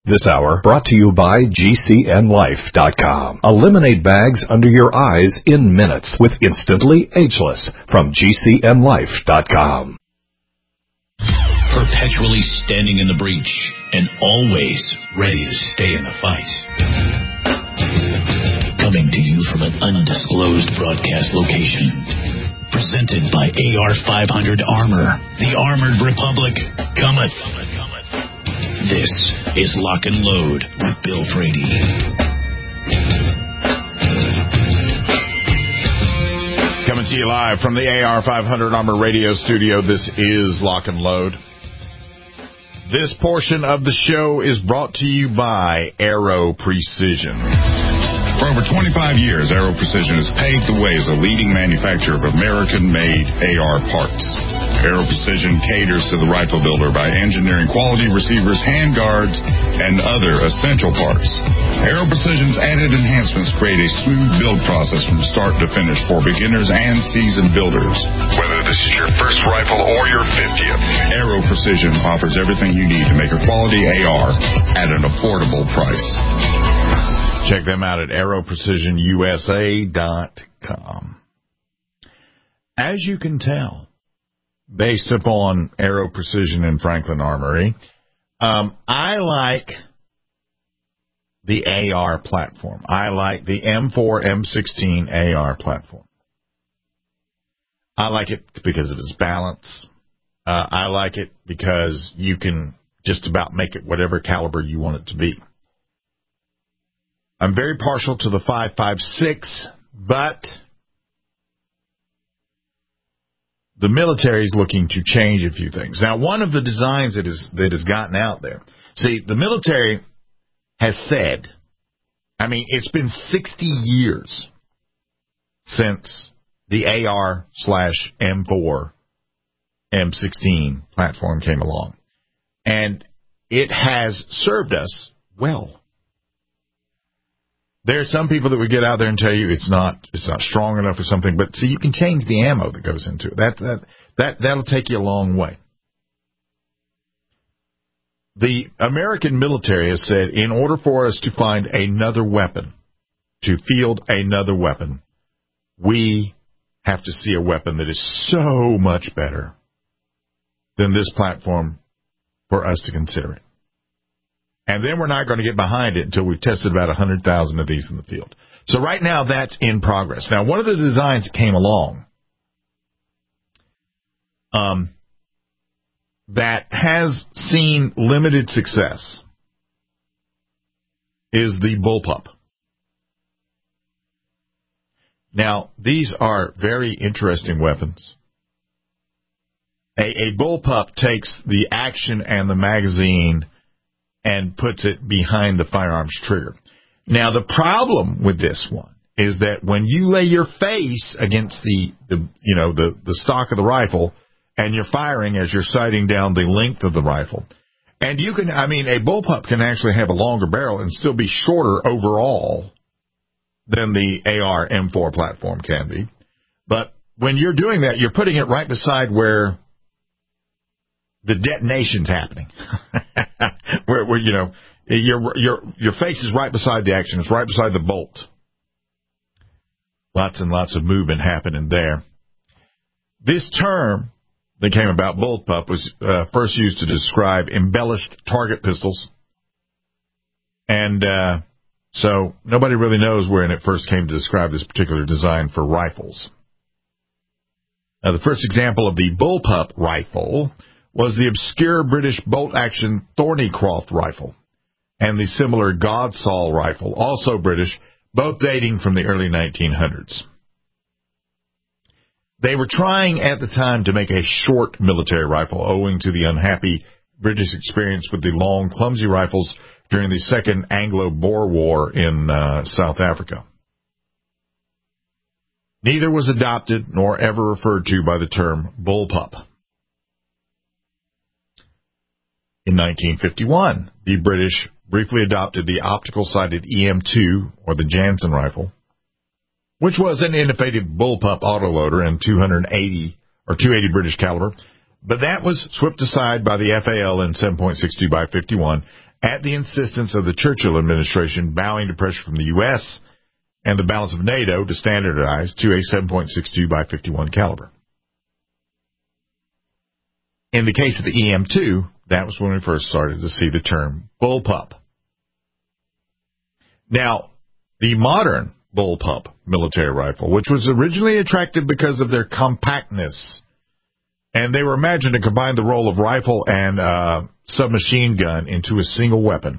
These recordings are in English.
This hour brought to you by GCNLife.com. Eliminate bags under your eyes in minutes with Instantly Ageless from GCNLife.com. Perpetually standing in the breach and always ready to stay in the fight. Coming to you from an undisclosed broadcast location. Presented by AR-500 Armor. The Armored Republic cometh. This is Lock and Load with Bill Frady. Coming to you live from the AR-500 Armor radio studio, this is Lock and Load. This portion of the show is brought to you by Aero Precision. For over 25 years, Aero Precision has paved the way as a leading manufacturer of American-made AR parts. Aero Precision caters to the rifle builder by engineering quality receivers, handguards, and other essential parts. Aero Precision's added enhancements create a smooth build process from start to finish for beginners and seasoned builders. Whether this is your first rifle or your 50th, Aero Precision offers everything you need to make a quality AR at an affordable price. Check them out at aeroprecisionusa.com. As you can tell, based upon Aero Precision and Franklin Armory, I like the AR platform. I like the M4, M16 AR platform. I like it because of its balance. I like it because you can just about make it whatever caliber you want it to be. I'm very partial to the 5.56, but the military is looking to change a few things. Now, one of the designs that has gotten out there, see, the military has said, I mean, it's been 60 years since the AR/M4 M16 platform came along, and it has served us well. There are some people that would get out there and tell you it's not strong enough or something, but see, you can change the ammo that goes into it. That'll take you a long way. The American military has said in order for us to find another weapon, to field another weapon, we have to see a weapon that is so much better than this platform for us to consider it. And then we're not going to get behind it until we've tested about 100,000 of these in the field. So right now, that's in progress. Now, one of the designs that came along that has seen limited success is the bullpup. Now, these are very interesting weapons. A bullpup takes the action and the magazine and puts it behind the firearm's trigger. Now, the problem with this one is that when you lay your face against the stock of the rifle and you're firing as you're sighting down the length of the rifle, and you can, I mean, a bullpup can actually have a longer barrel and still be shorter overall than the AR M4 platform can be. But when you're doing that, you're putting it right beside where the detonation's happening. where your face is right beside the action. It's right beside the bolt. Lots and lots of movement happening there. This term that came about, bullpup, was first used to describe embellished target pistols. And so nobody really knows when it first came to describe this particular design for rifles. Now, the first example of the bullpup rifle was the obscure British bolt-action Thornycroft rifle and the similar Godsall rifle, also British, both dating from the early 1900s. They were trying at the time to make a short military rifle, owing to the unhappy British experience with the long, clumsy rifles during the Second Anglo-Boer War in South Africa. Neither was adopted nor ever referred to by the term bullpup. In 1951, the British briefly adopted the optical-sighted EM2, or the Jansen rifle, which was an innovative bullpup autoloader and 280 British caliber, but that was swept aside by the FAL in 7.62 by 51 at the insistence of the Churchill administration, bowing to pressure from the U.S. and the balance of NATO to standardize to a 7.62 by 51 caliber. In the case of the EM-2, that was when we first started to see the term bullpup. Now, the modern bullpup military rifle, which was originally attractive because of their compactness, and they were imagined to combine the role of rifle and submachine gun into a single weapon.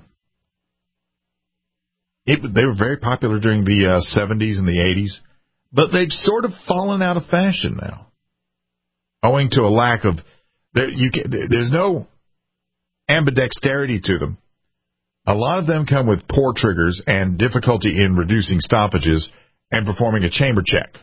They were very popular during the 70s and the 80s, but they've sort of fallen out of fashion now, owing to a lack of there's no ambidexterity to them. A lot of them come with poor triggers and difficulty in reducing stoppages and performing a chamber check.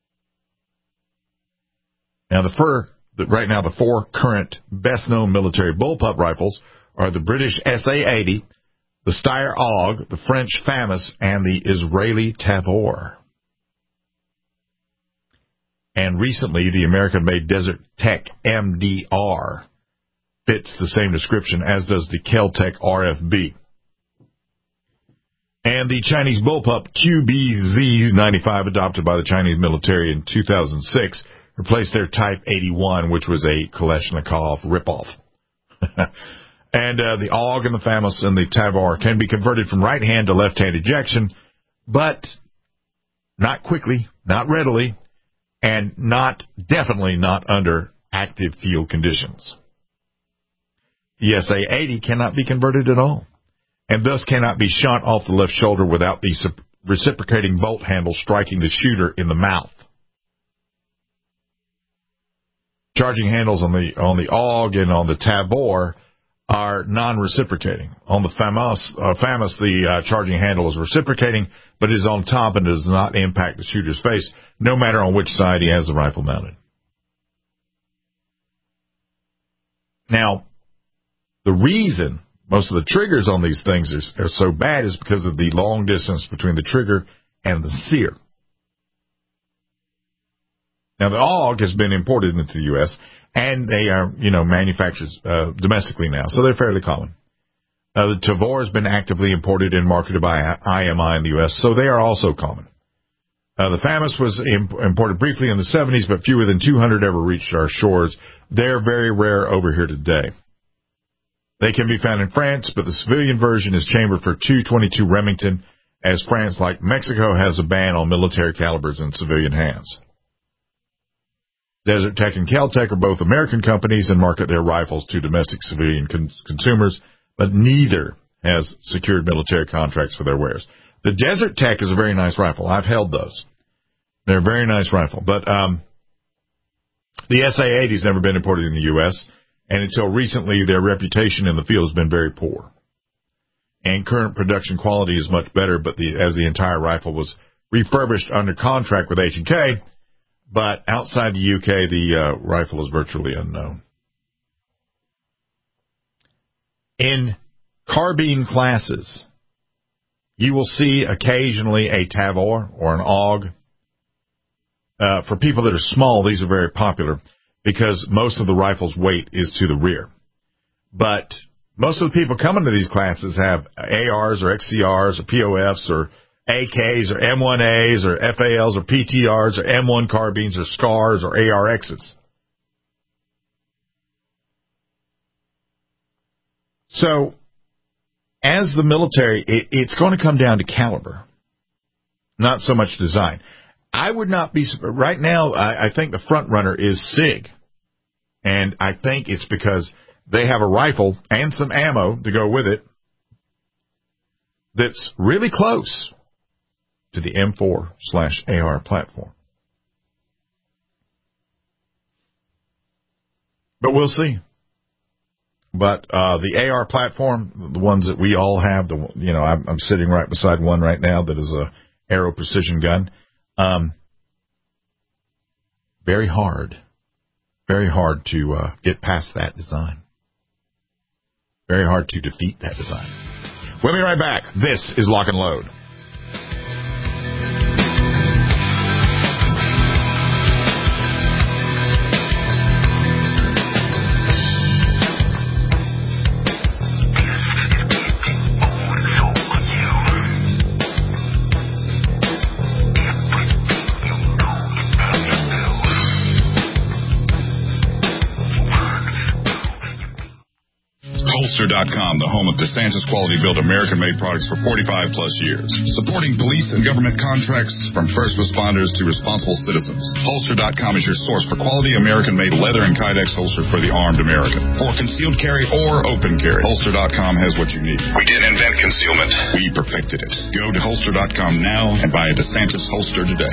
Now, right now, the four current best-known military bullpup rifles are the British SA-80, the Steyr AUG, the French FAMAS, and the Israeli Tavor. And recently, the American-made Desert Tech MDR fits the same description, as does the Kel-Tec RFB. And the Chinese bullpup QBZ-95, adopted by the Chinese military in 2006, replaced their Type 81, which was a Kalashnikov ripoff. And the AUG and the FAMAS and the Tavor can be converted from right-hand to left-hand ejection, but not quickly, not readily, and definitely not under active field conditions. The SA-80 cannot be converted at all, and thus cannot be shot off the left shoulder without the reciprocating bolt handle striking the shooter in the mouth. Charging handles on the AUG and on the Tavor are non-reciprocating. On the FAMAS, the charging handle is reciprocating, but is on top and does not impact the shooter's face, no matter on which side he has the rifle mounted. Now, the reason most of the triggers on these things are so bad is because of the long distance between the trigger and the sear. Now, the AUG has been imported into the U.S., and they are, manufactured domestically now, so they're fairly common. The Tavor has been actively imported and marketed by IMI in the U.S., so they are also common. The FAMAS was imported briefly in the 70s, but fewer than 200 ever reached our shores. They're very rare over here today. They can be found in France, but the civilian version is chambered for .222 Remington, as France, like Mexico, has a ban on military calibers in civilian hands. Desert Tech and Kel-Tec are both American companies and market their rifles to domestic civilian consumers, but neither has secured military contracts for their wares. The Desert Tech is a very nice rifle. I've held those. They're a very nice rifle. But the SA-80 has never been imported in the U.S., and until recently, their reputation in the field has been very poor. And current production quality is much better, but as the entire rifle was refurbished under contract with H&K, but outside the UK, the rifle is virtually unknown. In carbine classes, you will see occasionally a Tavor or an AUG. For people that are small, these are very popular because most of the rifle's weight is to the rear. But most of the people coming to these classes have ARs or XCRs or POFs or AKs or M1As or FALs or PTRs or M1 carbines or SCARs or ARXs. So, as the military, it's going to come down to caliber, not so much design. I would not be, right now, I think the front runner is SIG. And I think it's because they have a rifle and some ammo to go with it that's really close to the M4/AR platform. But we'll see. But the AR platform, the ones that we all have, I'm sitting right beside one right now that is a Aero Precision gun. Very hard to get past that design. Very hard to defeat that design. We'll be right back. This is Lock and Load. Holster.com, the home of DeSantis quality-built American-made products for 45-plus years. Supporting police and government contracts from first responders to responsible citizens. Holster.com is your source for quality American-made leather and Kydex holsters for the armed American. For concealed carry or open carry, Holster.com has what you need. We didn't invent concealment. We perfected it. Go to Holster.com now and buy a DeSantis holster today.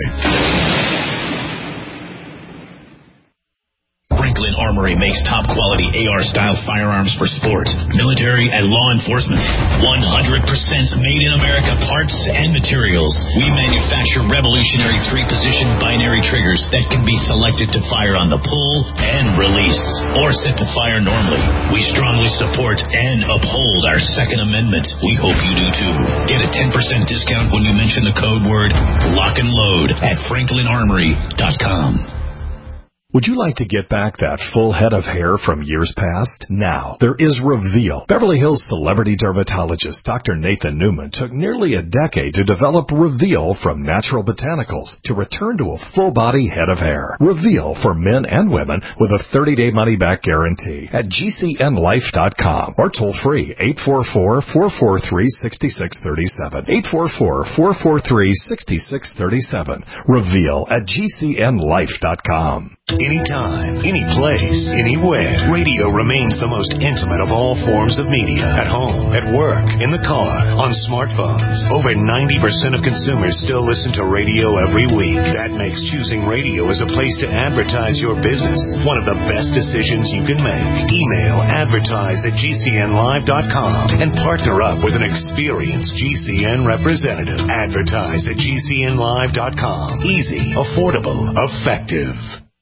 Franklin Armory makes top-quality AR-style firearms for sport, military, and law enforcement. 100% made in America parts and materials. We manufacture revolutionary 3-position binary triggers that can be selected to fire on the pull and release, or set to fire normally. We strongly support and uphold our Second Amendment. We hope you do too. Get a 10% discount when you mention the code word Lock and Load at FranklinArmory.com. Would you like to get back that full head of hair from years past? Now, there is Reveal. Beverly Hills celebrity dermatologist Dr. Nathan Newman took nearly a decade to develop Reveal from natural botanicals to return to a full-body head of hair. Reveal for men and women with a 30-day money-back guarantee at GCNlife.com or toll-free 844-443-6637. 844-443-6637. Reveal at GCNlife.com. Anytime, any place, anywhere. Radio remains the most intimate of all forms of media. At home, at work, in the car, on smartphones. Over 90% of consumers still listen to radio every week. That makes choosing radio as a place to advertise your business one of the best decisions you can make. Email advertise@GCNlive.com and partner up with an experienced GCN representative. Advertise at GCNlive.com. Easy, affordable, effective.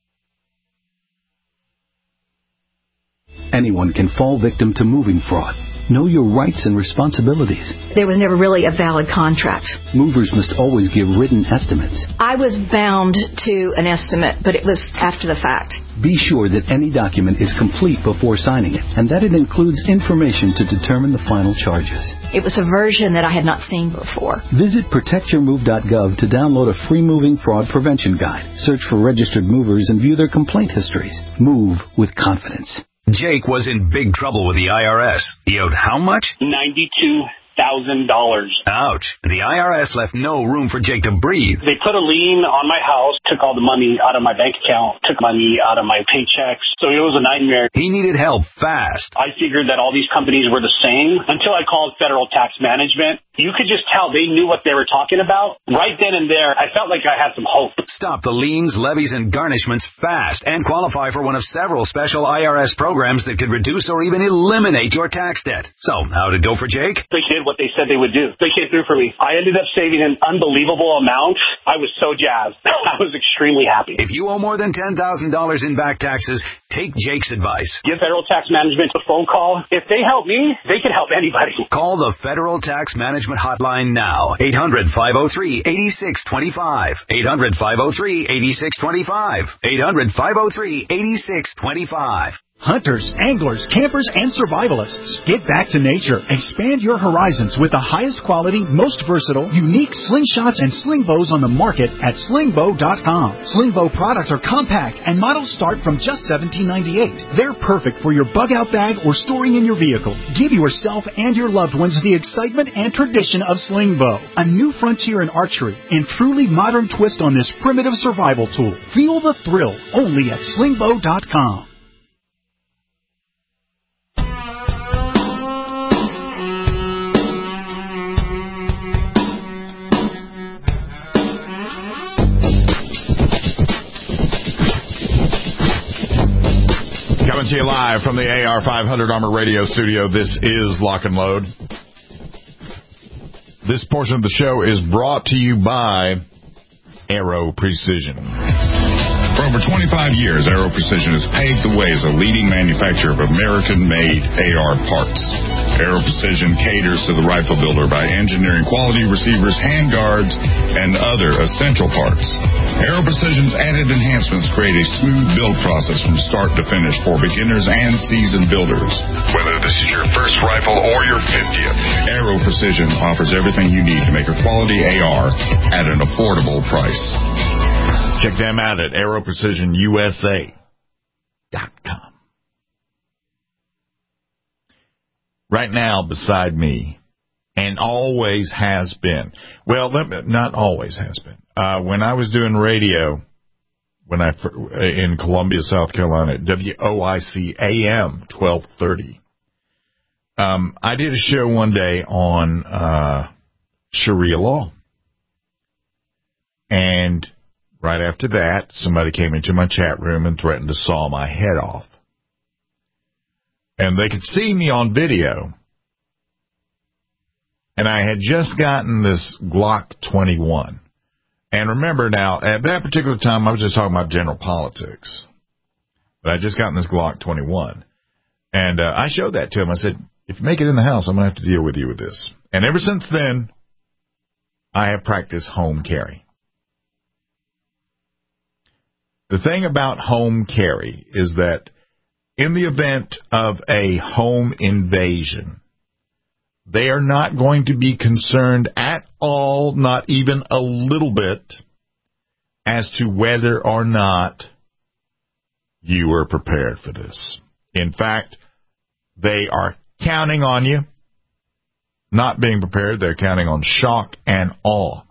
Anyone can fall victim to moving fraud. Know your rights and responsibilities. There was never really a valid contract. Movers must always give written estimates. I was bound to an estimate, but it was after the fact. Be sure that any document is complete before signing it, and that it includes information to determine the final charges. It was a version that I had not seen before. Visit protectyourmove.gov to download a free moving fraud prevention guide. Search for registered movers and view their complaint histories. Move with confidence. Jake was in big trouble with the IRS. He owed how much? $92,000. Ouch. The IRS left no room for Jake to breathe. They put a lien on my house, took all the money out of my bank account, took money out of my paychecks. So it was a nightmare. He needed help fast. I figured that all these companies were the same until I called Federal Tax Management. You could just tell they knew what they were talking about. Right then and there, I felt like I had some hope. Stop the liens, levies, and garnishments fast and qualify for one of several special IRS programs that could reduce or even eliminate your tax debt. So, how'd it go for Jake? They did what they said they would do. They came through for me. I ended up saving an unbelievable amount. I was so jazzed. I was extremely happy. If you owe more than $10,000 in back taxes, take Jake's advice. Give Federal Tax Management a phone call. If they help me, they can help anybody. Call the Federal Tax Management hotline now. 800-503-8625. 800-503-8625. 800-503-8625. Hunters, anglers, campers, and survivalists. Get back to nature. Expand your horizons with the highest quality, most versatile, unique slingshots and sling bows on the market at slingbow.com. Slingbow products are compact and models start from just $17.98. They're perfect for your bug-out bag or storing in your vehicle. Give yourself and your loved ones the excitement and tradition of Slingbow, a new frontier in archery and truly modern twist on this primitive survival tool. Feel the thrill only at slingbow.com. Coming to you live from the AR500 Armor Radio studio, this is Lock and Load. This portion of the show is brought to you by Aero Precision. For over 25 years, Aero Precision has paved the way as a leading manufacturer of American-made AR parts. Aero Precision caters to the rifle builder by engineering quality receivers, handguards, and other essential parts. Aero Precision's added enhancements create a smooth build process from start to finish for beginners and seasoned builders. Whether this is your first rifle or your 50th, Aero Precision offers everything you need to make a quality AR at an affordable price. Check them out at AeroPrecisionUSA.com. right now beside me, and always has been. Well, not always has been. When I was doing radio, in Columbia, South Carolina, WOIC AM 1230, I did a show one day on Sharia law. And right after that, somebody came into my chat room and threatened to saw my head off. And they could see me on video. And I had just gotten this Glock 21. And remember now, at that particular time, I was just talking about general politics. But I just gotten this Glock 21. And I showed that to him. I said, if you make it in the house, I'm going to have to deal with you with this. And ever since then, I have practiced home carry. The thing about home carry is that in the event of a home invasion, they are not going to be concerned at all, not even a little bit, as to whether or not you are prepared for this. In fact, they are counting on you not being prepared. They're counting on shock and awe.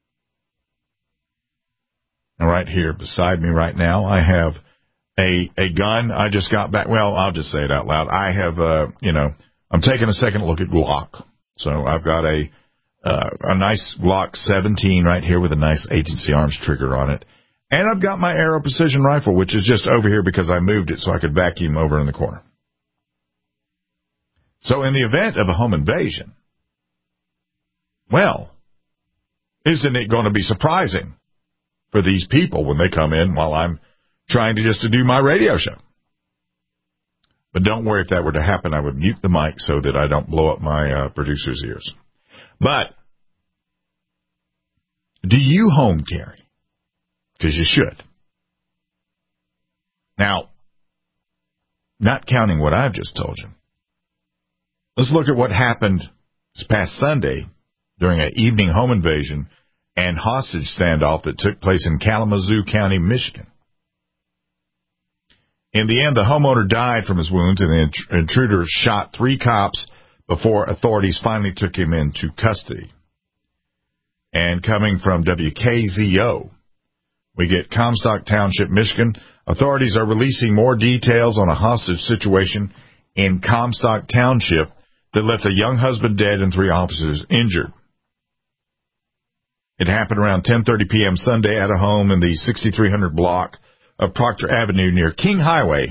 And right here beside me right now, I have a gun. I just got back. Well, I'll just say it out loud. I have, I'm taking a second look at Glock. So I've got a nice Glock 17 right here with a nice agency arms trigger on it. And I've got my Aero Precision rifle, which is just over here because I moved it so I could vacuum over in the corner. So in the event of a home invasion, well, isn't it going to be surprising for these people when they come in while I'm trying to do my radio show? But don't worry, if that were to happen, I would mute the mic so that I don't blow up my producer's ears. But do you home carry? Because you should. Now, not counting what I've just told you, let's look at what happened this past Sunday during an evening home invasion and hostage standoff that took place in Kalamazoo County, Michigan. In the end, the homeowner died from his wounds, and the intruder shot 3 cops before authorities finally took him into custody. And coming from WKZO, we get Comstock Township, Michigan. Authorities are releasing more details on a hostage situation in Comstock Township that left a young husband dead and 3 officers injured. It happened around 10:30 p.m. Sunday at a home in the 6300 block of Proctor Avenue near King Highway.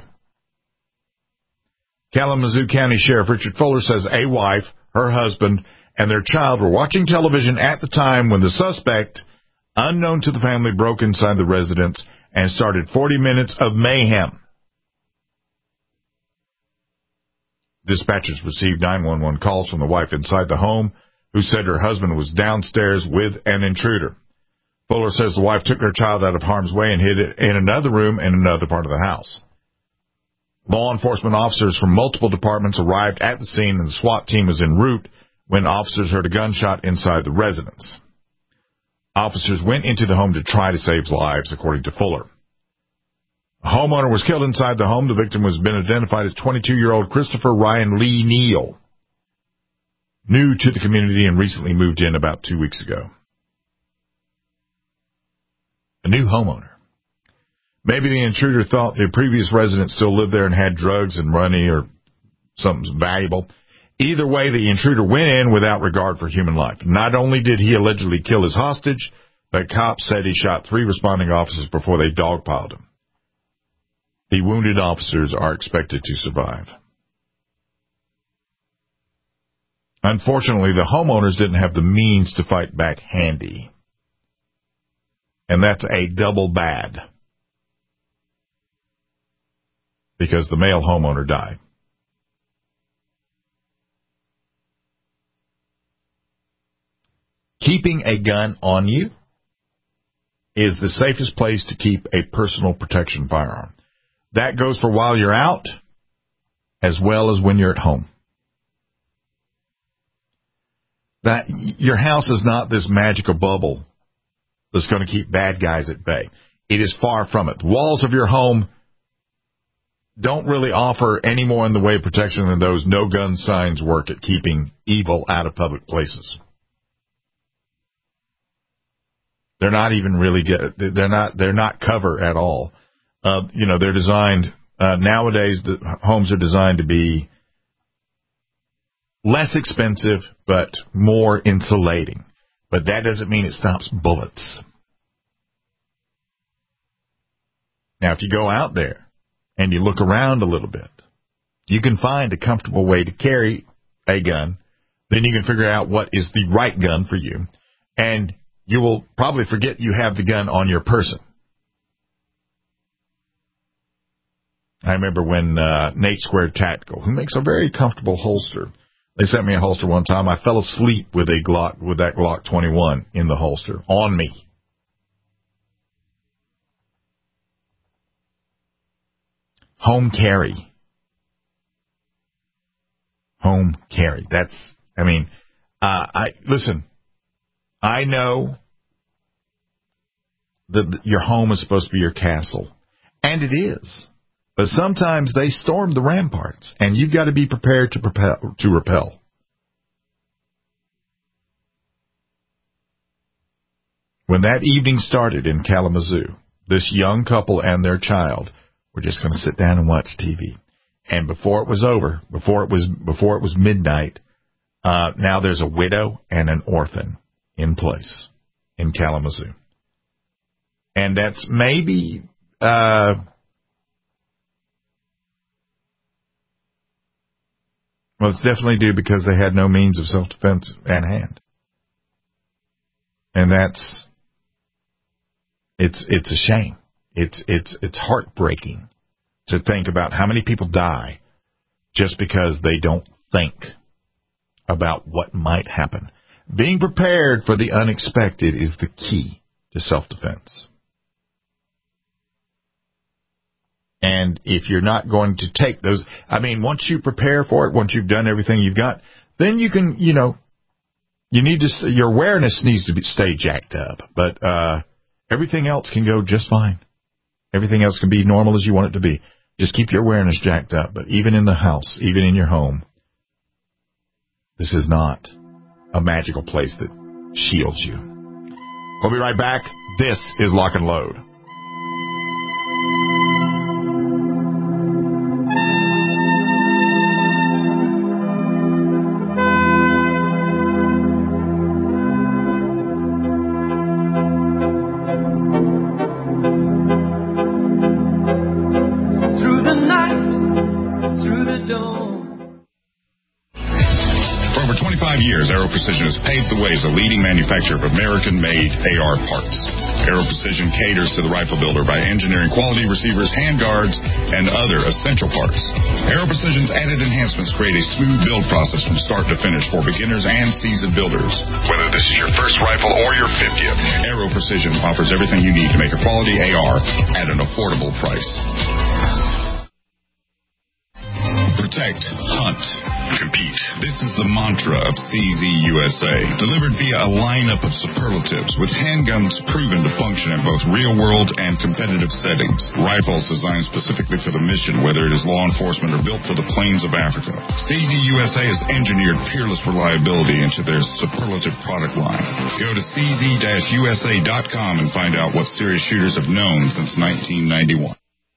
Kalamazoo County Sheriff Richard Fuller says a wife, her husband, and their child were watching television at the time when the suspect, unknown to the family, broke inside the residence and started 40 minutes of mayhem. Dispatchers received 911 calls from the wife inside the home, who said her husband was downstairs with an intruder. Fuller says the wife took her child out of harm's way and hid it in another room in another part of the house. Law enforcement officers from multiple departments arrived at the scene, and the SWAT team was en route when officers heard a gunshot inside the residence. Officers went into the home to try to save lives, according to Fuller. A homeowner was killed inside the home. The victim has been identified as 22-year-old Christopher Ryan Lee Neal, new to the community and recently moved in about 2 weeks ago. A new homeowner. Maybe the intruder thought the previous resident still lived there and had drugs and money or something valuable. Either way, the intruder went in without regard for human life. Not only did he allegedly kill his hostage, but cops said he shot 3 responding officers before they dogpiled him. The wounded officers are expected to survive. Unfortunately, the homeowners didn't have the means to fight back handy. And that's a double bad, because the male homeowner died. Keeping a gun on you is the safest place to keep a personal protection firearm. That goes for while you're out as well as when you're at home. That your house is not this magical bubble that's going to keep bad guys at bay. It is far from it. The walls of your home don't really offer any more in the way of protection than those no gun signs work at keeping evil out of public places. They're not even really good. They're not cover at all. They're designed nowadays. The homes are designed to be less expensive but more insulating. But that doesn't mean it stops bullets. Now, if you go out there and you look around a little bit, you can find a comfortable way to carry a gun. Then you can figure out what is the right gun for you. And you will probably forget you have the gun on your person. I remember when Nate Squared Tactical, who makes a very comfortable holster, they sent me a holster one time. I fell asleep with that Glock 21 in the holster on me. Home carry. Listen, I know that your home is supposed to be your castle, and it is. But sometimes they storm the ramparts, and you've got to be prepared to repel. When that evening started in Kalamazoo, this young couple and their child were just going to sit down and watch TV. And before it was over, before it was midnight, now there's a widow and an orphan in place in Kalamazoo. And that's maybe it's definitely due because they had no means of self-defense at hand. And it's a shame. It's heartbreaking to think about how many people die just because they don't think about what might happen. Being prepared for the unexpected is the key to self-defense. And if you're not going to take those, once you prepare for it, once you've done everything you've got, then you can, your awareness needs to stay jacked up. But everything else can go just fine. Everything else can be normal as you want it to be. Just keep your awareness jacked up. But even in the house, even in your home, this is not a magical place that shields you. We'll be right back. This is Lock and Load. Aero Precision has paved the way as a leading manufacturer of American-made AR parts. Aero Precision caters to the rifle builder by engineering quality receivers, handguards, and other essential parts. Aero Precision's added enhancements create a smooth build process from start to finish for beginners and seasoned builders. Whether this is your first rifle or your 50th, Aero Precision offers everything you need to make a quality AR at an affordable price. Protect, hunt, compete. This is the mantra of CZ USA, delivered via a lineup of superlatives with handguns proven to function in both real-world and competitive settings. Rifles designed specifically for the mission, whether it is law enforcement or built for the plains of Africa. CZ USA has engineered peerless reliability into their superlative product line. Go to cz-usa.com and find out what serious shooters have known since 1991.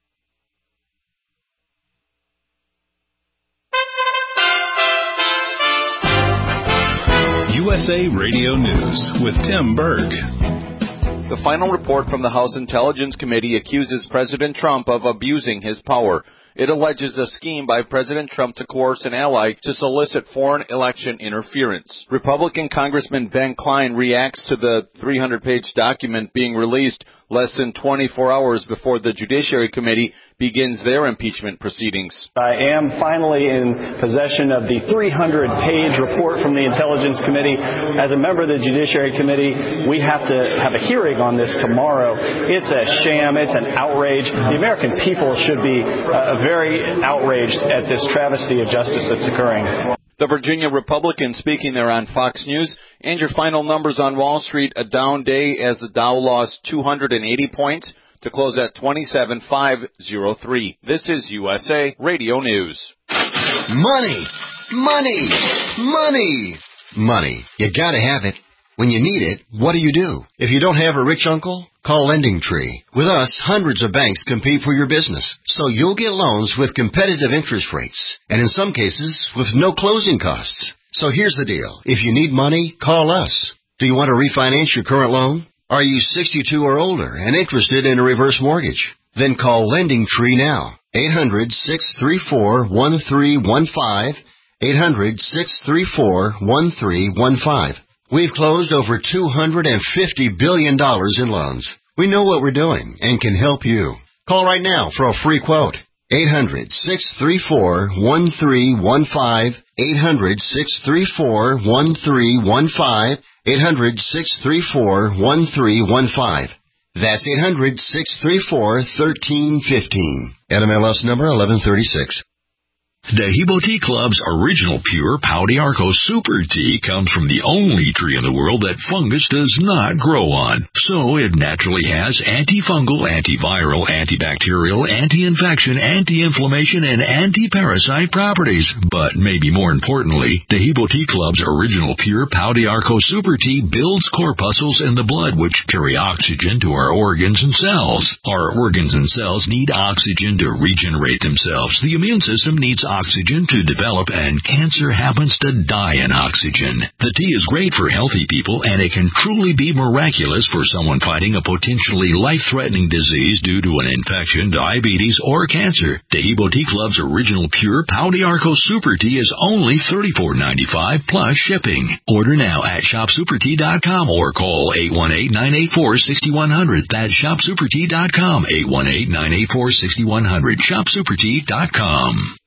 USA Radio News with Tim Berg. The final report from the House Intelligence Committee accuses President Trump of abusing his power. It alleges a scheme by President Trump to coerce an ally to solicit foreign election interference. Republican Congressman Ben Klein reacts to the 300-page document being released less than 24 hours before the Judiciary Committee begins their impeachment proceedings. I am finally in possession of the 300-page report from the Intelligence Committee. As a member of the Judiciary Committee, we have to have a hearing on this tomorrow. It's a sham. It's an outrage. The American people should be very outraged at this travesty of justice that's occurring. The Virginia Republican speaking there on Fox News. And your final numbers on Wall Street, a down day as the Dow lost 280 points. to close at 27,503. This is USA Radio News. Money! Money! Money! Money. You gotta have it. When you need it, what do? If you don't have a rich uncle, call LendingTree. With us, hundreds of banks compete for your business, so you'll get loans with competitive interest rates, and in some cases, with no closing costs. So here's the deal. If you need money, call us. Do you want to refinance your current loan? Are you 62 or older and interested in a reverse mortgage? Then call LendingTree now. 800-634-1315. 800-634-1315. We've closed over $250 billion in loans. We know what we're doing and can help you. Call right now for a free quote. 800-634-1315. 800-634-1315. 800-634-1315. That's 800-634-1315. NMLS number 1136. Dehibo Tea Club's original pure Pau d'Arco Super Tea comes from the only tree in the world that fungus does not grow on. So it naturally has antifungal, antiviral, antibacterial, anti-infection, anti-inflammation, and anti-parasite properties. But maybe more importantly, Dehibo Tea Club's original pure Pau d'Arco Super Tea builds corpuscles in the blood which carry oxygen to our organs and cells. Our organs and cells need oxygen to regenerate themselves. The immune system needs oxygen to develop, and cancer happens to die in oxygen. The tea is great for healthy people, and it can truly be miraculous for someone fighting a potentially life-threatening disease due to an infection, diabetes, or cancer. Dehibo Tea Club's original pure Pau d'Arco Super Tea is only $34.95 plus shipping. Order now at shopsupertea.com or call 818-984-6100. That's shopsupertea.com, 818-984-6100, shopsupertea.com.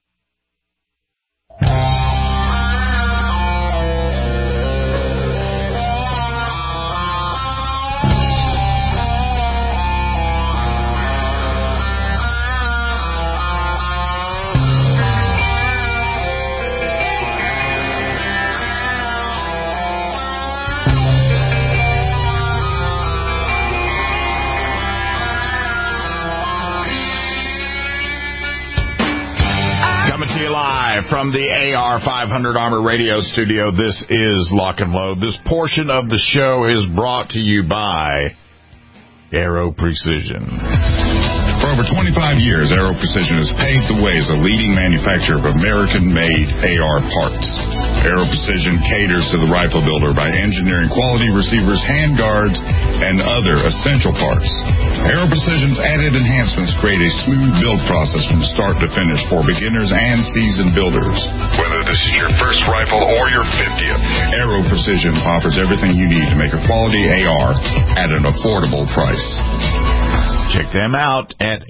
From the AR500 Armor Radio Studio, this is Lock and Load. This portion of the show is brought to you by Aero Precision. For over 25 years, Aero Precision has paved the way as a leading manufacturer of American-made AR parts. Aero Precision caters to the rifle builder by engineering quality receivers, handguards, and other essential parts. Aero Precision's added enhancements create a smooth build process from start to finish for beginners and seasoned builders. Whether this is your first rifle or your 50th, Aero Precision offers everything you need to make a quality AR at an affordable price. Check them out at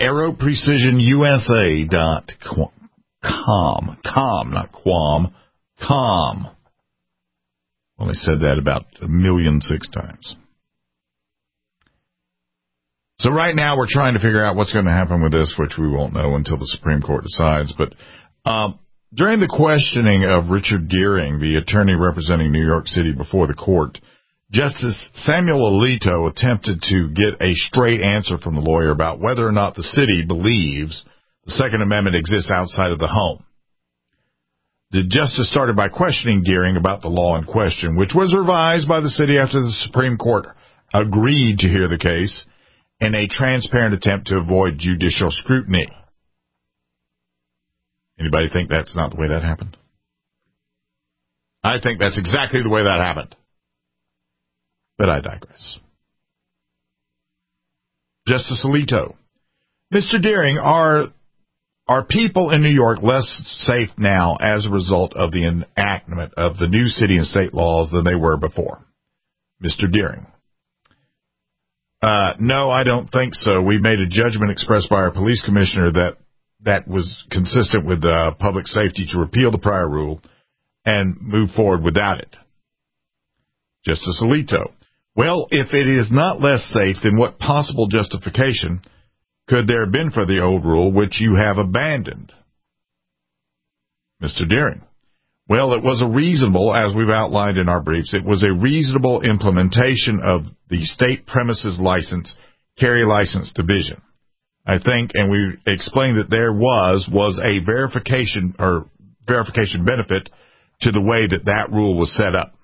aeroprecisionusa.com. Not Quam. Com. Only said that about 1,000,006 times. So right now we're trying to figure out what's going to happen with this, which we won't know until the Supreme Court decides. But during the questioning of Richard Deering, the attorney representing New York City before the court, Justice Samuel Alito attempted to get a straight answer from the lawyer about whether or not the city believes the Second Amendment exists outside of the home. The justice started by questioning Deering about the law in question, which was revised by the city after the Supreme Court agreed to hear the case in a transparent attempt to avoid judicial scrutiny. Anybody think that's not the way that happened? I think that's exactly the way that happened. But I digress. Justice Alito. Mr. Deering, are people in New York less safe now as a result of the enactment of the new city and state laws than they were before? Mr. Deering. No, I don't think so. We made a judgment expressed by our police commissioner that was consistent with public safety to repeal the prior rule and move forward without it. Justice Alito. Well, if it is not less safe, then what possible justification could there have been for the old rule which you have abandoned? Mr. Deering. Well, it was a reasonable, as we've outlined in our briefs, it was a reasonable implementation of the state premises license carry license division. I think, and we explained that there was a verification benefit to the way that rule was set up.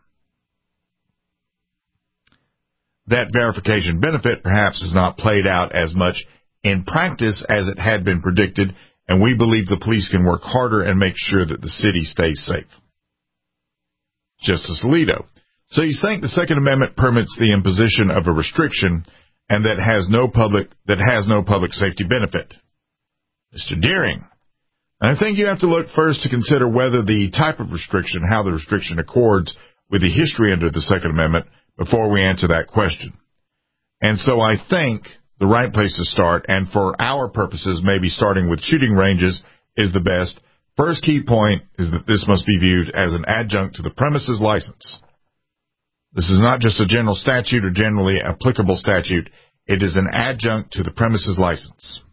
That verification benefit perhaps is not played out as much in practice as it had been predicted, and we believe the police can work harder and make sure that the city stays safe. Justice Alito. So you think the Second Amendment permits the imposition of a restriction and that has no public safety benefit? Mr. Deering. I think you have to look first to consider whether the type of restriction, how the restriction accords with the history under the Second Amendment before we answer that question. And so I think the right place to start, and for our purposes, maybe starting with shooting ranges is the best. First key point is that this must be viewed as an adjunct to the premises license. This is not just a general statute or generally applicable statute. It is an adjunct to the premises license.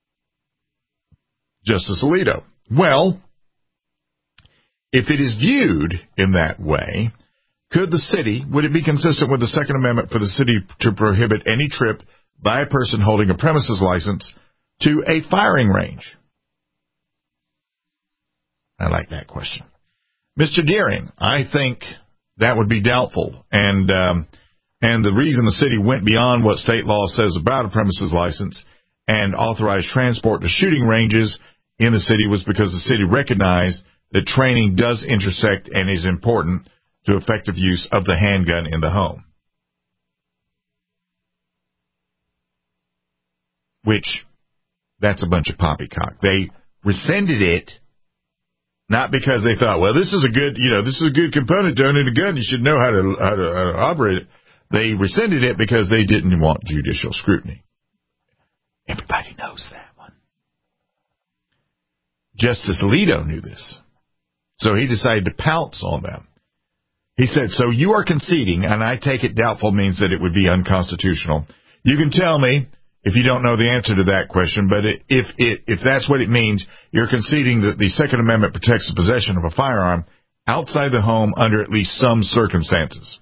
Justice Alito. Well, if it is viewed in that way, would it be consistent with the Second Amendment for the city to prohibit any trip by a person holding a premises license to a firing range? I like that question. Mr. Deering, I think that would be doubtful. And the reason the city went beyond what state law says about a premises license and authorized transport to shooting ranges in the city was because the city recognized that training does intersect and is important to effective use of the handgun in the home. Which, that's a bunch of poppycock. They rescinded it not because they thought, well, this is a good component to owning a gun. You should know how to operate it. They rescinded it because they didn't want judicial scrutiny. Everybody knows that one. Justice Alito knew this. So he decided to pounce on them. He said, so you are conceding, and I take it doubtful means that it would be unconstitutional. You can tell me if you don't know the answer to that question, but if that's what it means, you're conceding that the Second Amendment protects the possession of a firearm outside the home under at least some circumstances.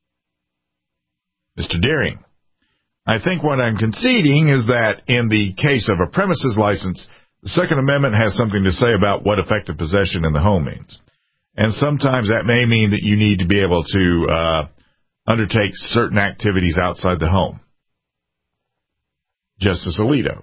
Mr. Deering, I think what I'm conceding is that in the case of a premises license, the Second Amendment has something to say about what effective possession in the home means. And sometimes that may mean that you need to be able to undertake certain activities outside the home. Justice Alito.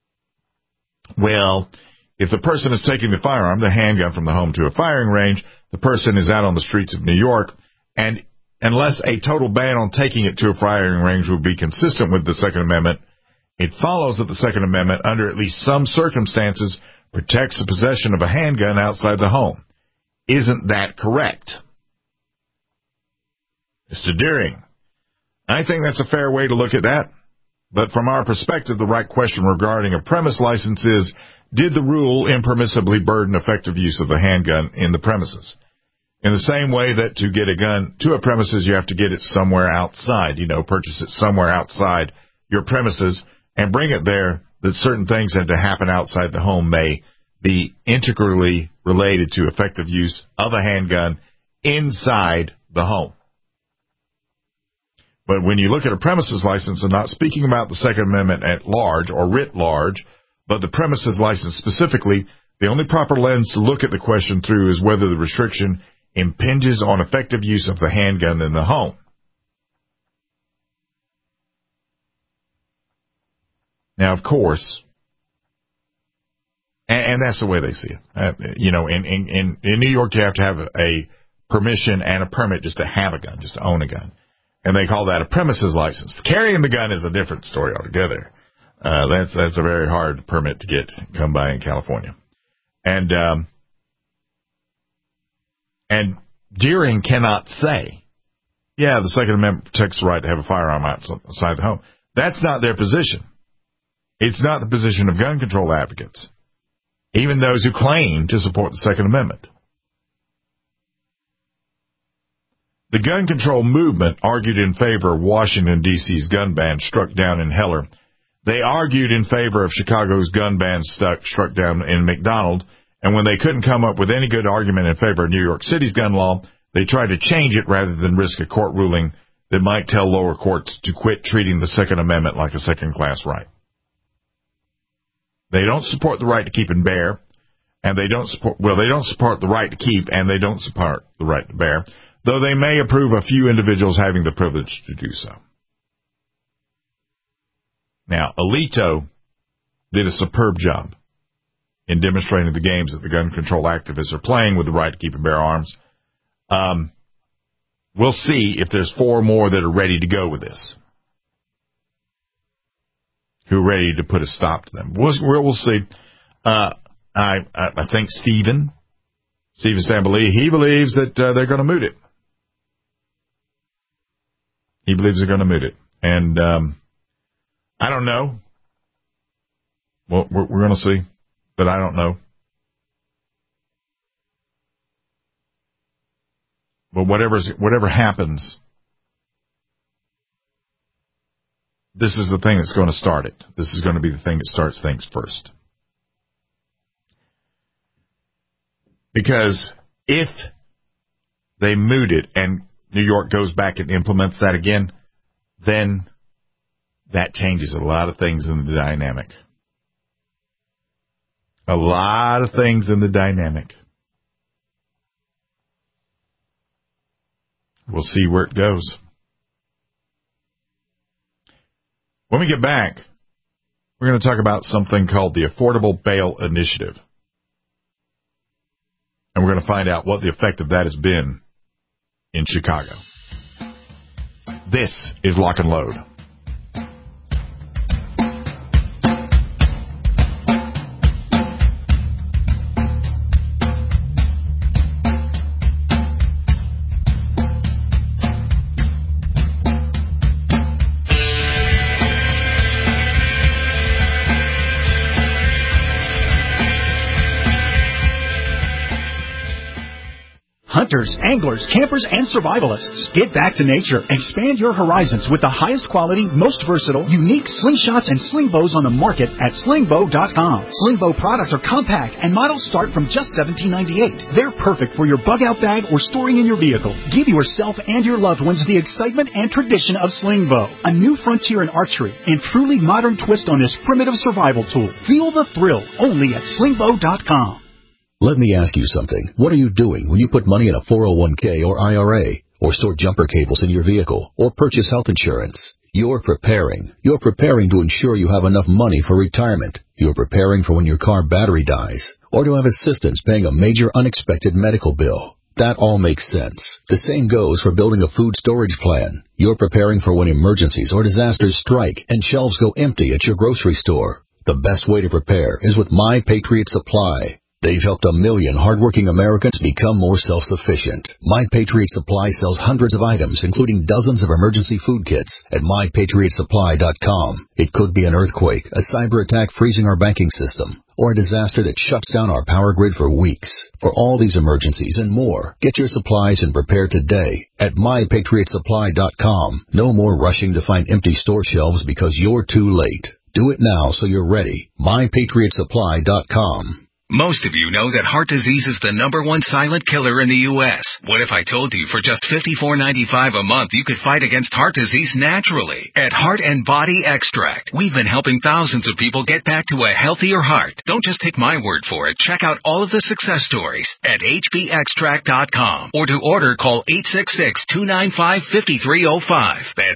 Well, if the person is taking the firearm, the handgun, from the home to a firing range, the person is out on the streets of New York, and unless a total ban on taking it to a firing range would be consistent with the Second Amendment, it follows that the Second Amendment, under at least some circumstances, protects the possession of a handgun outside the home. Isn't that correct? Mr. Deering, I think that's a fair way to look at that. But from our perspective, the right question regarding a premise license is, did the rule impermissibly burden effective use of the handgun in the premises? In the same way that to get a gun to a premises, you have to get it somewhere outside, purchase it somewhere outside your premises and bring it there, that certain things that happen outside the home may be integrally related to effective use of a handgun inside the home. But when you look at a premises license, I'm not speaking about the Second Amendment at large or writ large, but the premises license specifically, the only proper lens to look at the question through is whether the restriction impinges on effective use of the handgun in the home. Now, of course, and that's the way they see it. In New York, you have to have a permission and a permit just to have a gun, just to own a gun. And they call that a premises license. Carrying the gun is a different story altogether. That's a very hard permit to come by in California. And Deering cannot say, yeah, the Second Amendment protects the right to have a firearm outside the home. That's not their position. It's not the position of gun control advocates, even those who claim to support the Second Amendment. The gun control movement argued in favor of Washington, D.C.'s gun ban struck down in Heller. They argued in favor of Chicago's gun ban struck down in McDonald, and when they couldn't come up with any good argument in favor of New York City's gun law, they tried to change it rather than risk a court ruling that might tell lower courts to quit treating the Second Amendment like a second-class right. They don't support the right to keep and bear, and they don't support the right to keep, and they don't support the right to bear, though they may approve a few individuals having the privilege to do so. Now, Alito did a superb job in demonstrating the games that the gun control activists are playing with the right to keep and bear arms. We'll see if there's 4 more that are ready to go with this, who are ready to put a stop to them. We'll see. I think Stephen Stamboli, he believes that they're going to moot it. He believes they're going to moot it. And I don't know. Well, we're going to see, but I don't know. But whatever happens, this is the thing that's going to start it. This is going to be the thing that starts things first. Because if they moot it and New York goes back and implements that again, then that changes a lot of things in the dynamic. A lot of things in the dynamic. We'll see where it goes. When we get back, we're going to talk about something called the Affordable Bail Initiative. And we're going to find out what the effect of that has been in Chicago. This is Lock and Load. Hunters, anglers, campers, and survivalists. Get back to nature. Expand your horizons with the highest quality, most versatile, unique slingshots and sling bows on the market at slingbow.com. Slingbow products are compact and models start from just $17.98. They're perfect for your bug-out bag or storing in your vehicle. Give yourself and your loved ones the excitement and tradition of Slingbow, a new frontier in archery and truly modern twist on this primitive survival tool. Feel the thrill only at slingbow.com. Let me ask you something. What are you doing when you put money in a 401k or IRA, or store jumper cables in your vehicle, or purchase health insurance? You're preparing. You're preparing to ensure you have enough money for retirement. You're preparing for when your car battery dies, or to have assistance paying a major unexpected medical bill. That all makes sense. The same goes for building a food storage plan. You're preparing for when emergencies or disasters strike and shelves go empty at your grocery store. The best way to prepare is with My Patriot Supply. They've helped 1 million hardworking Americans become more self-sufficient. My Patriot Supply sells hundreds of items, including dozens of emergency food kits at MyPatriotSupply.com. It could be an earthquake, a cyber attack freezing our banking system, or a disaster that shuts down our power grid for weeks. For all these emergencies and more, get your supplies and prepare today at MyPatriotSupply.com. No more rushing to find empty store shelves because you're too late. Do it now so you're ready. MyPatriotSupply.com. Most of you know that heart disease is the #1 silent killer in the U.S. What if I told you for just $54.95 a month you could fight against heart disease naturally? At Heart and Body Extract, we've been helping thousands of people get back to a healthier heart. Don't just take my word for it. Check out all of the success stories at hbextract.com, or to order, call 866-295-5305. That's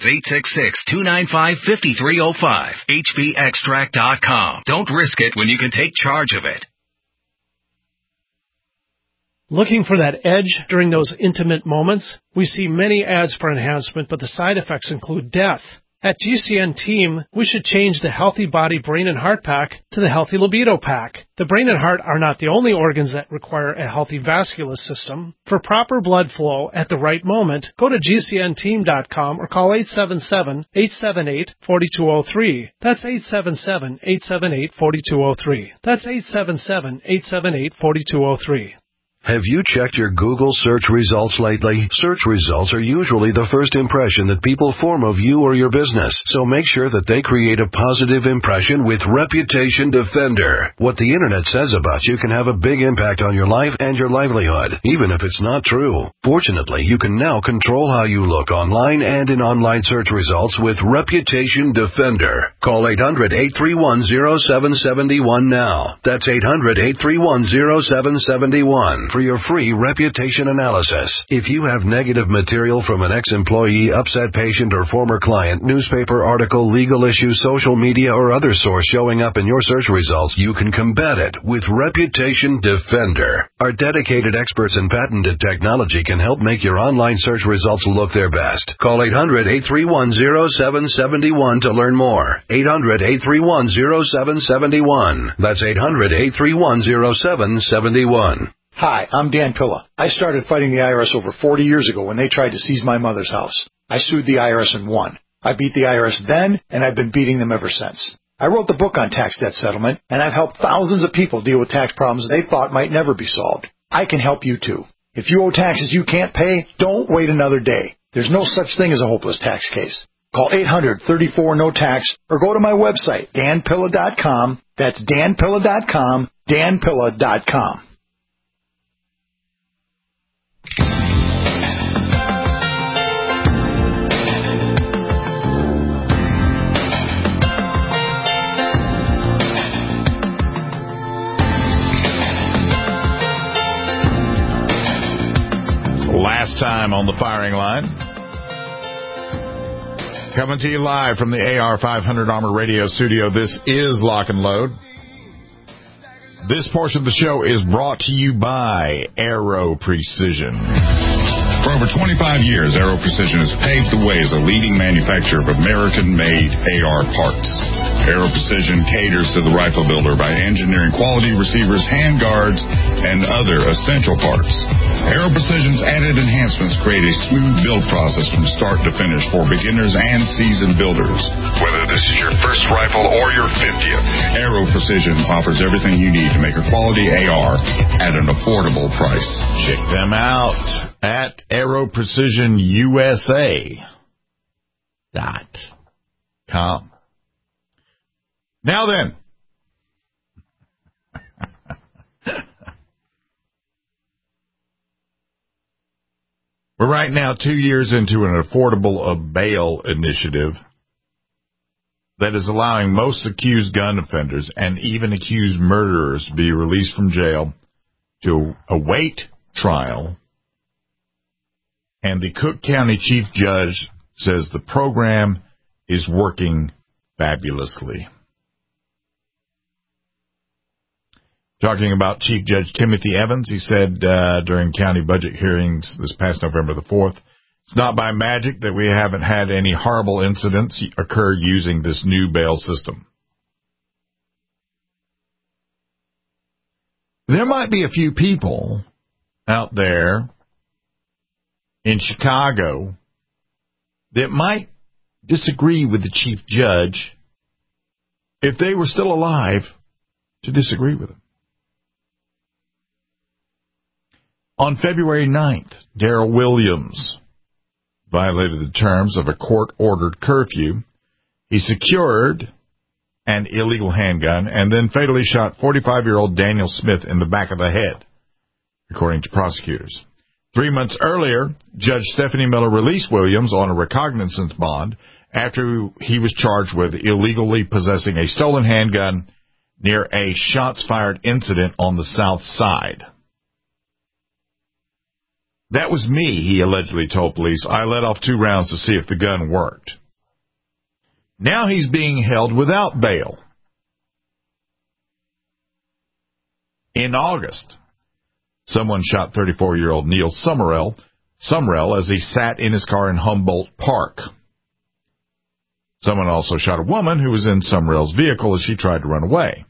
866-295-5305. hbextract.com. Don't risk it when you can take charge of it. Looking for that edge during those intimate moments? We see many ads for enhancement, but the side effects include death. At GCN Team, we should change the Healthy Body Brain and Heart Pack to the Healthy Libido Pack. The brain and heart are not the only organs that require a healthy vascular system. For proper blood flow at the right moment, go to GCNteam.com or call 877-878-4203. That's 877-878-4203. That's 877-878-4203. Have you checked your Google search results lately? Search results are usually the first impression that people form of you or your business, so make sure that they create a positive impression with Reputation Defender. What the internet says about you can have a big impact on your life and your livelihood, even if it's not true. Fortunately, you can now control how you look online and in online search results with Reputation Defender. Call 800-831-0771 now. That's 800-831-0771. For your free reputation analysis. If you have negative material from an ex-employee, upset patient, or former client, newspaper article, legal issue, social media, or other source showing up in your search results, you can combat it with Reputation Defender. Our dedicated experts in patented technology can help make your online search results look their best. Call 800-831-0771 to learn more. 800-831-0771. That's 800-831-0771. Hi, I'm Dan Pilla. I started fighting the IRS over 40 years ago when they tried to seize my mother's house. I sued the IRS and won. I beat the IRS then, and I've been beating them ever since. I wrote the book on tax debt settlement, and I've helped thousands of people deal with tax problems they thought might never be solved. I can help you too. If you owe taxes you can't pay, don't wait another day. There's no such thing as a hopeless tax case. Call 800-34-NO-TAX or go to my website, danpilla.com. That's danpilla.com, danpilla.com. Last time on the firing line. Coming to you live from the AR500 Armor Radio Studio. This is Lock and Load. This portion of the show is brought to you by Aero Precision. For over 25 years, Aero Precision has paved the way as a leading manufacturer of American-made AR parts. Aero Precision caters to the rifle builder by engineering quality receivers, handguards, and other essential parts. Aero Precision's added enhancements create a smooth build process from start to finish for beginners and seasoned builders. Whether this is your first rifle or your 50th, Aero Precision offers everything you need to make a quality AR at an affordable price. Check them out at AeroPrecisionUSA.com. Now then, we're right now 2 years into an affordable bail initiative that is allowing most accused gun offenders and even accused murderers to be released from jail to await trial. And the Cook County Chief Judge says the program is working fabulously. Talking about Chief Judge Timothy Evans, he said during county budget hearings this past November the 4th, it's not by magic that we haven't had any horrible incidents occur using this new bail system. There might be a few people out there in Chicago that might disagree with the chief judge if they were still alive to disagree with him. On February 9th, Darrell Williams violated the terms of a court-ordered curfew. He secured an illegal handgun and then fatally shot 45-year-old Daniel Smith in the back of the head, according to prosecutors. 3 months earlier, Judge Stephanie Miller released Williams on a recognizance bond after he was charged with illegally possessing a stolen handgun near a shots-fired incident on the South Side. That was me, he allegedly told police. I let off 2 rounds to see if the gun worked. Now he's being held without bail. In August, someone shot 34-year-old Neil Summerell as he sat in his car in Humboldt Park. Someone also shot a woman who was in Summerell's vehicle as she tried to run away.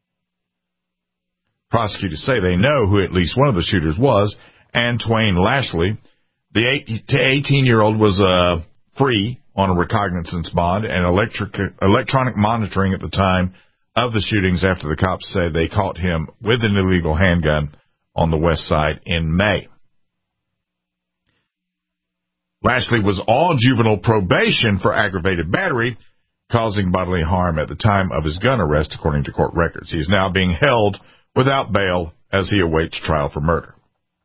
Prosecutors say they know who at least one of the shooters was, Antwain Lashley. The 18-year-old was free on a recognizance bond and electronic monitoring at the time of the shootings after the cops said they caught him with an illegal handgun on the west side in May. Lashley was on juvenile probation for aggravated battery, causing bodily harm at the time of his gun arrest, according to court records. He is now being held without bail as he awaits trial for murder.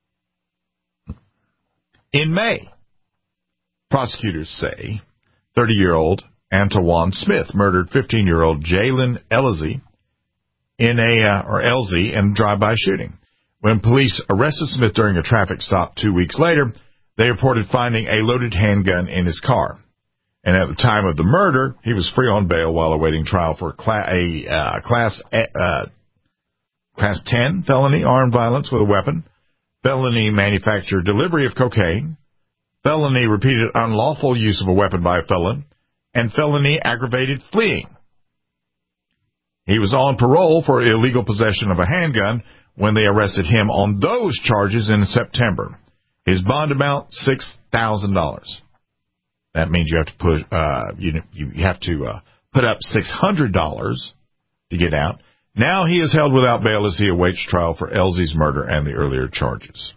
In May, prosecutors say 30-year-old Antoine Smith murdered 15-year-old Jalen Elzy in a drive-by shooting. When police arrested Smith during a traffic stop 2 weeks later, they reported finding a loaded handgun in his car. And at the time of the murder, he was free on bail while awaiting trial for Class 10 felony armed violence with a weapon, felony manufacture delivery of cocaine, felony repeated unlawful use of a weapon by a felon, and felony aggravated fleeing. He was on parole for illegal possession of a handgun when they arrested him on those charges in September. His bond amount, $6,000. That means you have to put up $600 to get out. Now he is held without bail as he awaits trial for Elzy's murder and the earlier charges.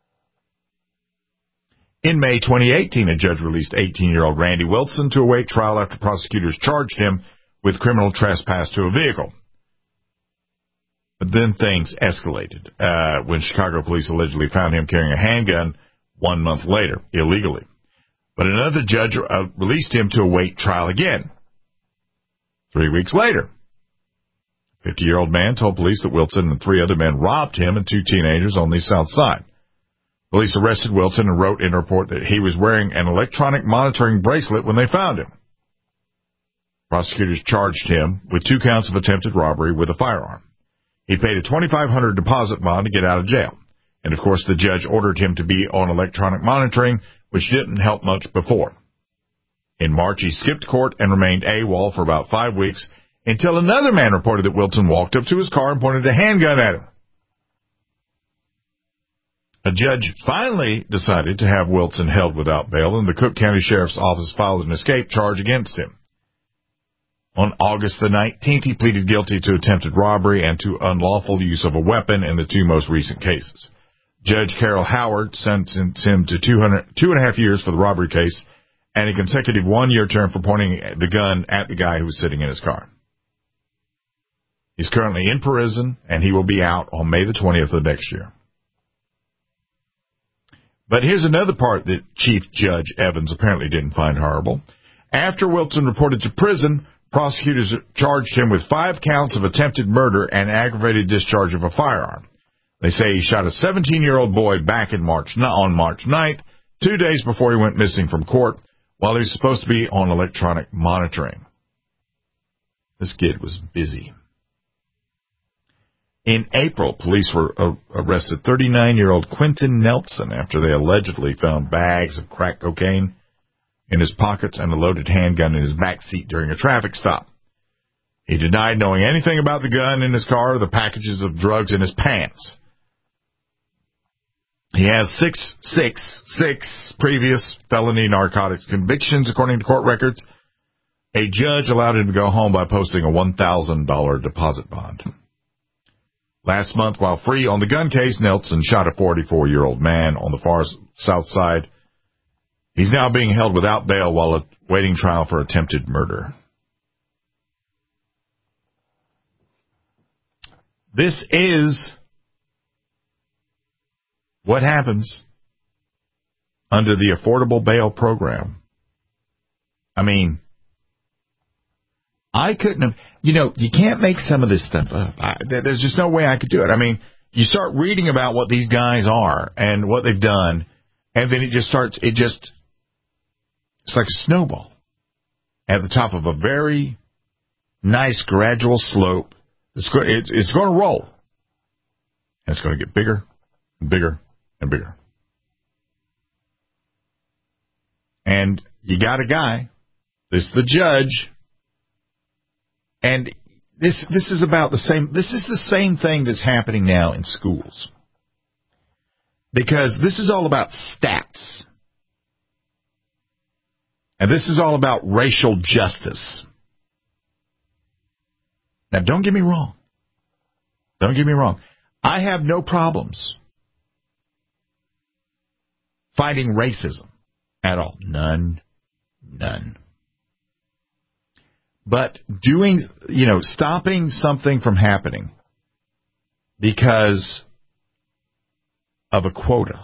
In May 2018, a judge released 18-year-old Randy Wilson to await trial after prosecutors charged him with criminal trespass to a vehicle. But then things escalated when Chicago police allegedly found him carrying a handgun 1 month later, illegally. But another judge released him to await trial again. 3 weeks later, a 50-year-old man told police that Wilson and 3 other men robbed him and 2 teenagers on the south side. Police arrested Wilson and wrote in a report that he was wearing an electronic monitoring bracelet when they found him. Prosecutors charged him with 2 counts of attempted robbery with a firearm. He paid a $2,500 deposit bond to get out of jail. And, of course, the judge ordered him to be on electronic monitoring, which didn't help much before. In March, he skipped court and remained AWOL for about 5 weeks until another man reported that Wilson walked up to his car and pointed a handgun at him. A judge finally decided to have Wilson held without bail, and the Cook County Sheriff's Office filed an escape charge against him. On August the 19th, he pleaded guilty to attempted robbery and to unlawful use of a weapon in the 2 most recent cases. Judge Carol Howard sentenced him to 2.5 years for the robbery case and a consecutive 1-year term for pointing the gun at the guy who was sitting in his car. He's currently in prison, and he will be out on May the 20th of next year. But here's another part that Chief Judge Evans apparently didn't find horrible. After Wilson reported to prison, prosecutors charged him with 5 counts of attempted murder and aggravated discharge of a firearm. They say he shot a 17-year-old boy back on March 9th, 2 days before he went missing from court, while he was supposed to be on electronic monitoring. This kid was busy. In April, police arrested 39-year-old Quentin Nelson after they allegedly found bags of crack cocaine in his pockets and a loaded handgun in his back seat during a traffic stop. He denied knowing anything about the gun in his car or the packages of drugs in his pants. He has six previous felony narcotics convictions, according to court records. A judge allowed him to go home by posting a $1,000 deposit bond. Last month, while free on the gun case, Nelson shot a 44-year-old man on the far south side. He's now being held without bail while awaiting trial for attempted murder. This is what happens under the Affordable Bail Program. I mean, I couldn't have, you can't make some of this stuff up. There's just no way I could do it. I mean, you start reading about what these guys are and what they've done, and then it's like a snowball at the top of a very nice gradual slope. It's going to roll. And it's going to get bigger and bigger and bigger. And you got a guy, this is the judge, and this is about the same. This is the same thing that's happening now in schools, because this is all about stats, and this is all about racial justice. Now, don't get me wrong. Don't get me wrong. I have no problems fighting racism at all. None. But stopping something from happening because of a quota,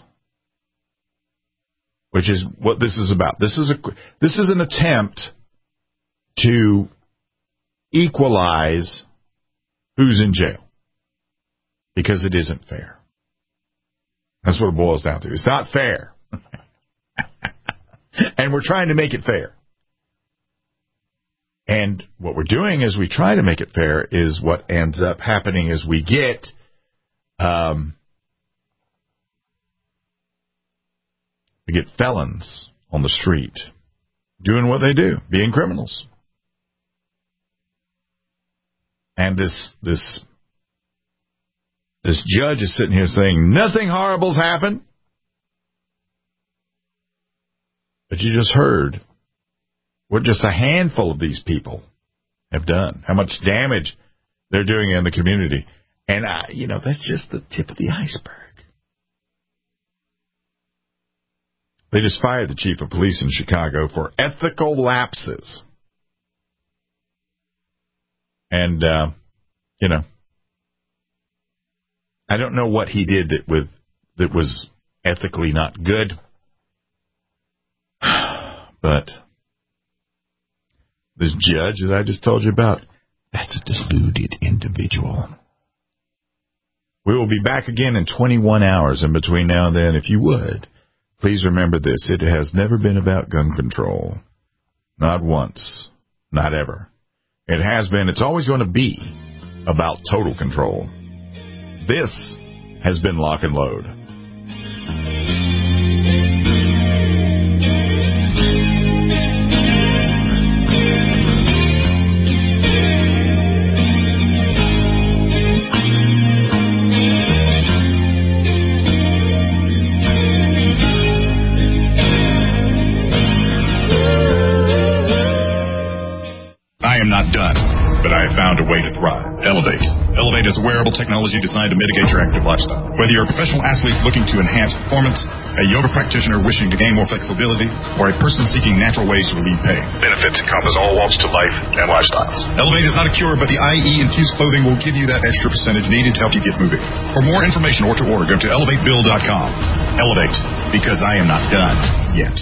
which is what this is about. This is an attempt to equalize who's in jail because it isn't fair. That's what it boils down to. It's not fair. And we're trying to make it fair. And what we're doing as we try to make it fair is what ends up happening is we get felons on the street doing what they do, being criminals. And this judge is sitting here saying nothing horrible's happened. But you just heard what just a handful of these people have done, how much damage they're doing in the community. And, that's just the tip of the iceberg. They just fired the chief of police in Chicago for ethical lapses. And, I don't know what he did that was ethically not good. But this judge that I just told you about, that's a deluded individual. We will be back again in 21 hours. In between now and then, if you would, please remember this. It has never been about gun control. Not once. Not ever. It has been. It's always going to be about total control. This has been Lock and Load. Not done, but I have found a way to thrive. Elevate. Elevate is a wearable technology designed to mitigate your active lifestyle. Whether you're a professional athlete looking to enhance performance, a yoga practitioner wishing to gain more flexibility, or a person seeking natural ways to relieve pain, benefits encompass all walks to life and lifestyles. Elevate is not a cure, but the IE-infused clothing will give you that extra percentage needed to help you get moving. For more information or to order, go to elevatebill.com. Elevate, because I am not done yet.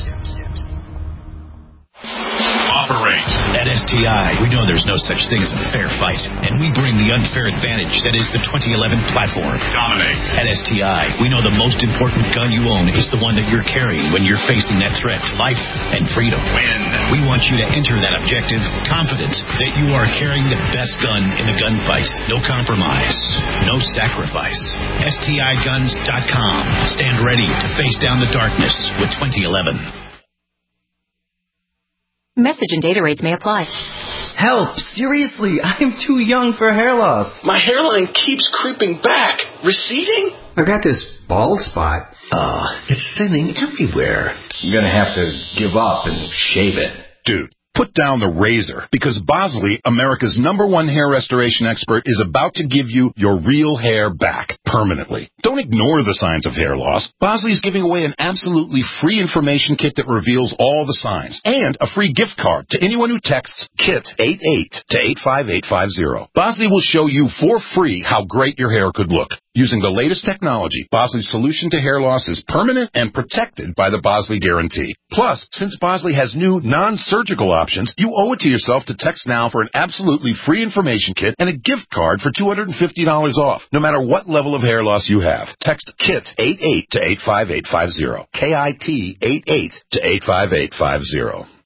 Operate. At STI, we know there's no such thing as a fair fight, and we bring the unfair advantage that is the 2011 platform. Dominate. At STI, we know the most important gun you own is the one that you're carrying when you're facing that threat to life and freedom. Win. We want you to enter that objective confident that you are carrying the best gun in the gunfight. No compromise. No sacrifice. STIguns.com. Stand ready to face down the darkness with 2011. Message and data rates may apply. Help! Seriously, I'm too young for hair loss. My hairline keeps creeping back. Receding? I got this bald spot. It's thinning everywhere. You're gonna have to give up and shave it. Dude, put down the razor, because Bosley, America's #1 hair restoration expert, is about to give you your real hair back permanently. Don't ignore the signs of hair loss. Bosley is giving away an absolutely free information kit that reveals all the signs, and a free gift card to anyone who texts KIT88 to 85850. Bosley will show you for free how great your hair could look. Using the latest technology, Bosley's solution to hair loss is permanent and protected by the Bosley Guarantee. Plus, since Bosley has new non-surgical options, you owe it to yourself to text now for an absolutely free information kit and a gift card for $250 off, no matter what level of hair loss you have. Text KIT88 to 85850. KIT88 to 85850.